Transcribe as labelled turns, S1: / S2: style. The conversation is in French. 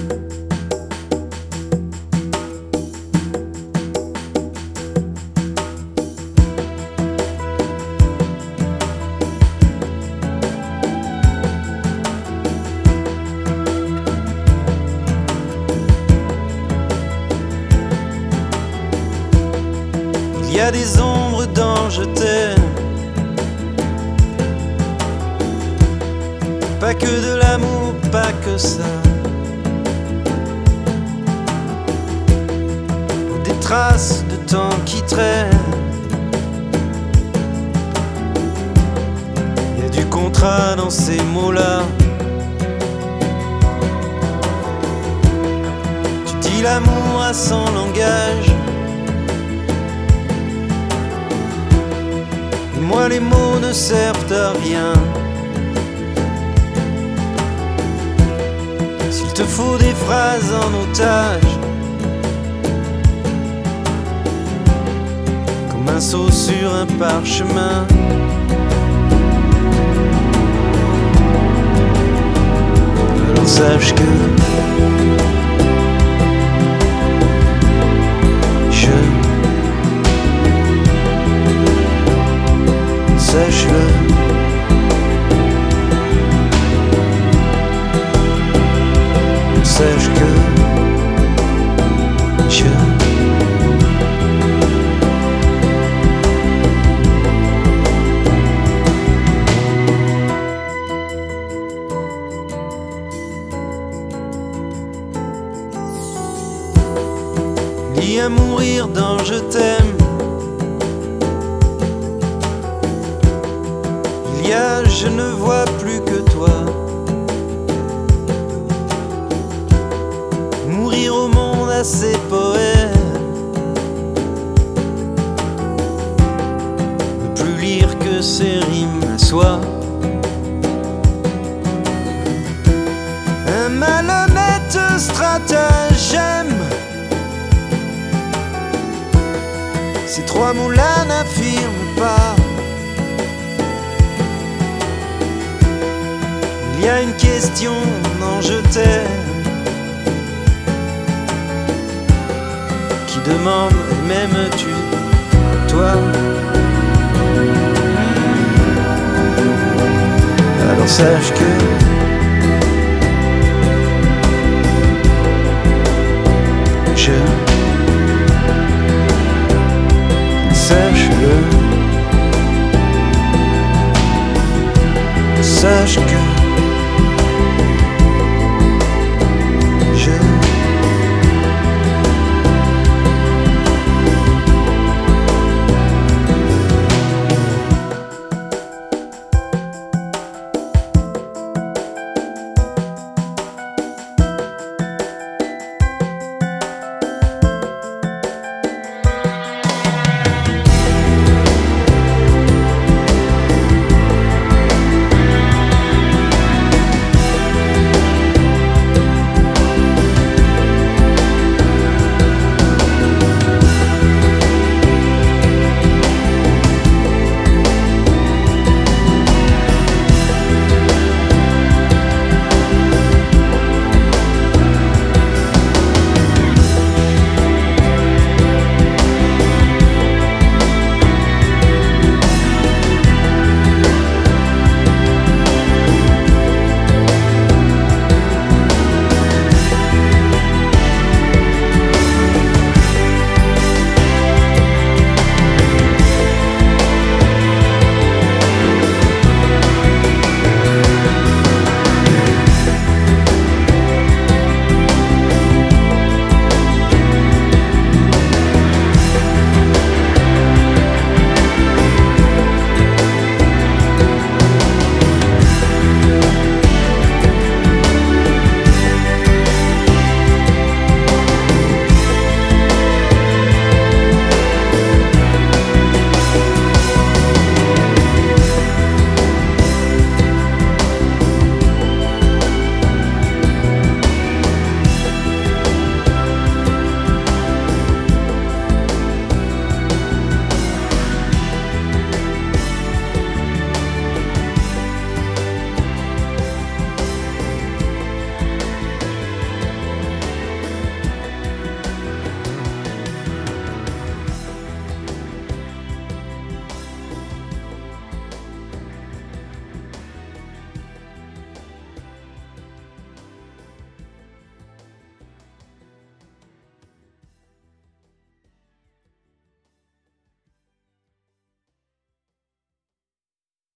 S1: Il y a des ombres dans je t'aime, pas que de l'amour, pas que ça. Des traces de temps qui traînent, il y a du contrat dans ces mots-là. Tu dis l'amour à son langage, moi les mots ne servent à rien. S'il te faut des phrases en otage, comme un saut sur un parchemin, alors sache que sache-le. Sache que je lis à mourir dans je t'aime. Je ne vois plus que toi. Mourir au monde à ses poèmes, ne plus lire que ses rimes à soi. Un malhonnête stratagème, ces trois mots-là n'affirment pas. Il y a une question dans je t'aime qui demande m'aimes-tu toi? Alors sache que